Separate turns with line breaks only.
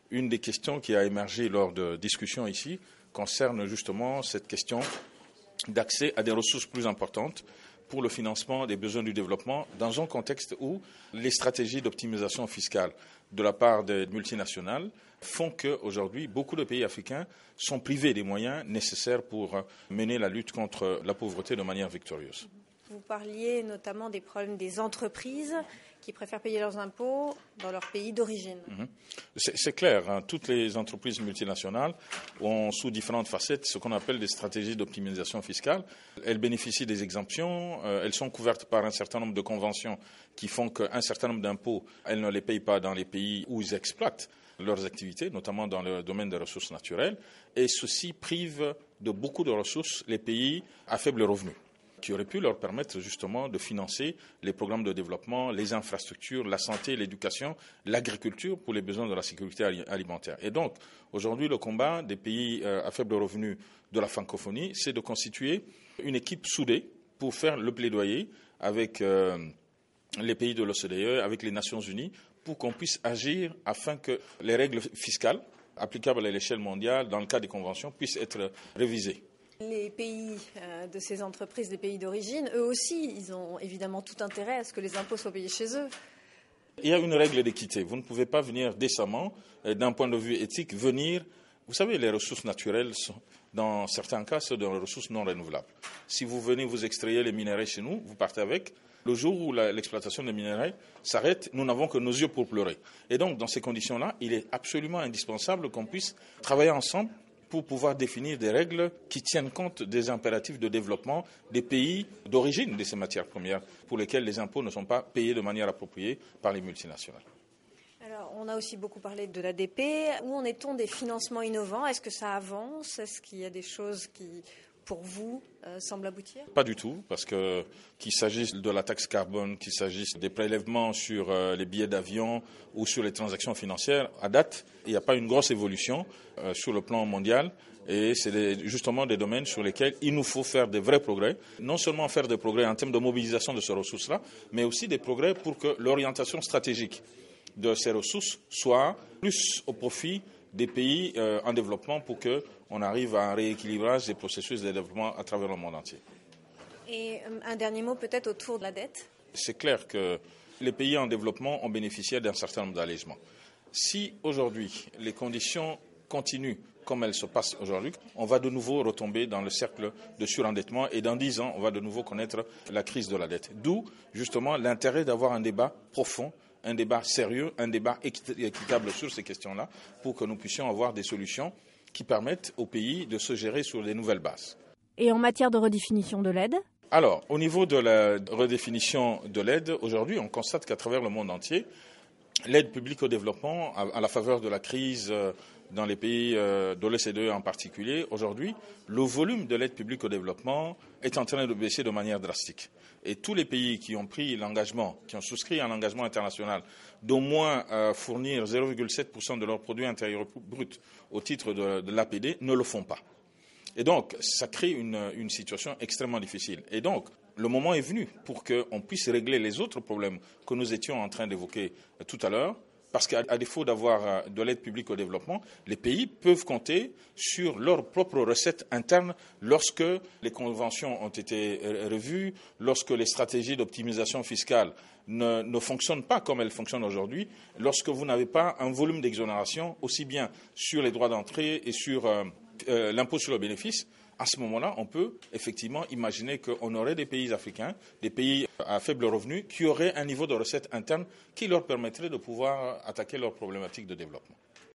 Une des questions qui a émergé lors de discussions ici concerne justement cette question d'accès à des ressources plus importantes pour le financement des besoins du développement dans un contexte où les stratégies d'optimisation fiscale de la part des multinationales font qu'aujourd'hui, beaucoup de pays africains sont privés des moyens nécessaires pour mener la lutte contre la pauvreté de manière victorieuse.
Vous parliez notamment des problèmes des entreprises qui préfèrent payer leurs impôts dans leur pays d'origine.
C'est clair, hein, toutes les entreprises multinationales ont sous différentes facettes ce qu'on appelle des stratégies d'optimisation fiscale. Elles bénéficient des exemptions, elles sont couvertes par un certain nombre de conventions qui font qu'un certain nombre d'impôts, elles ne les payent pas dans les pays où ils exploitent leurs activités, notamment dans le domaine des ressources naturelles, et ceci prive de beaucoup de ressources les pays à faible revenu, qui aurait pu leur permettre justement de financer les programmes de développement, les infrastructures, la santé, l'éducation, l'agriculture pour les besoins de la sécurité alimentaire. Et donc, aujourd'hui, le combat des pays à faible revenu de la francophonie, c'est de constituer une équipe soudée pour faire le plaidoyer avec les pays de l'OCDE, avec les Nations Unies, pour qu'on puisse agir afin que les règles fiscales applicables à l'échelle mondiale, dans le cas des conventions, puissent être révisées.
Les pays de ces entreprises, des pays d'origine, eux aussi, ils ont évidemment tout intérêt à ce que les impôts soient payés chez eux.
Il y a une règle d'équité. Vous ne pouvez pas venir décemment, d'un point de vue éthique, venir. Vous savez, les ressources naturelles, dans certains cas, sont des ressources non renouvelables. Si vous venez vous extraire les minerais chez nous, vous partez avec. Le jour où l'exploitation des minerais s'arrête, nous n'avons que nos yeux pour pleurer. Et donc, dans ces conditions-là, il est absolument indispensable qu'on puisse travailler ensemble pour pouvoir définir des règles qui tiennent compte des impératifs de développement des pays d'origine de ces matières premières pour lesquels les impôts ne sont pas payés de manière appropriée par les multinationales.
Alors, on a aussi beaucoup parlé de l'ADP. Où en est-on des financements innovants? Est-ce que ça avance? Est-ce qu'il y a des choses qui, pour vous, semblent aboutir?
Pas du tout, parce que qu'il s'agisse de la taxe carbone, qu'il s'agisse des prélèvements sur les billets d'avion ou sur les transactions financières, à date, il n'y a pas une grosse évolution sur le plan mondial. Et c'est justement des domaines sur lesquels il nous faut faire des vrais progrès. Non seulement faire des progrès en termes de mobilisation de ces ressources-là, mais aussi des progrès pour que l'orientation stratégique de ces ressources soit plus au profit des pays en développement pour qu'on arrive à un rééquilibrage des processus de développement à travers le monde entier.
Et un dernier mot peut-être autour de la dette.
C'est clair que les pays en développement ont bénéficié d'un certain nombre d'allégements. Si aujourd'hui les conditions continuent comme elles se passent aujourd'hui, on va de nouveau retomber dans le cercle de surendettement et dans 10 ans, on va de nouveau connaître la crise de la dette. D'où justement l'intérêt d'avoir un débat profond, un débat sérieux, un débat équitable sur ces questions-là pour que nous puissions avoir des solutions qui permettent aux pays de se gérer sur des nouvelles bases.
Et en matière de redéfinition de l'aide ?
Alors, au niveau de la redéfinition de l'aide, aujourd'hui, on constate qu'à travers le monde entier, l'aide publique au développement, à la faveur de la crise dans les pays de l'OCDE en particulier, aujourd'hui, le volume de l'aide publique au développement est en train de baisser de manière drastique. Et tous les pays qui ont pris l'engagement, qui ont souscrit un engagement international d'au moins fournir 0,7% de leur produit intérieur brut au titre de l'APD ne le font pas. Et donc, ça crée une situation extrêmement difficile. Et donc, le moment est venu pour qu'on puisse régler les autres problèmes que nous étions en train d'évoquer tout à l'heure, parce qu'à défaut d'avoir de l'aide publique au développement, les pays peuvent compter sur leurs propres recettes internes lorsque les conventions ont été revues, lorsque les stratégies d'optimisation fiscale ne fonctionnent pas comme elles fonctionnent aujourd'hui, lorsque vous n'avez pas un volume d'exonération aussi bien sur les droits d'entrée et sur l'impôt sur le bénéfice. À ce moment-là, on peut effectivement imaginer qu'on aurait des pays africains, des pays à faible revenu, qui auraient un niveau de recettes internes qui leur permettrait de pouvoir attaquer leurs problématiques de développement.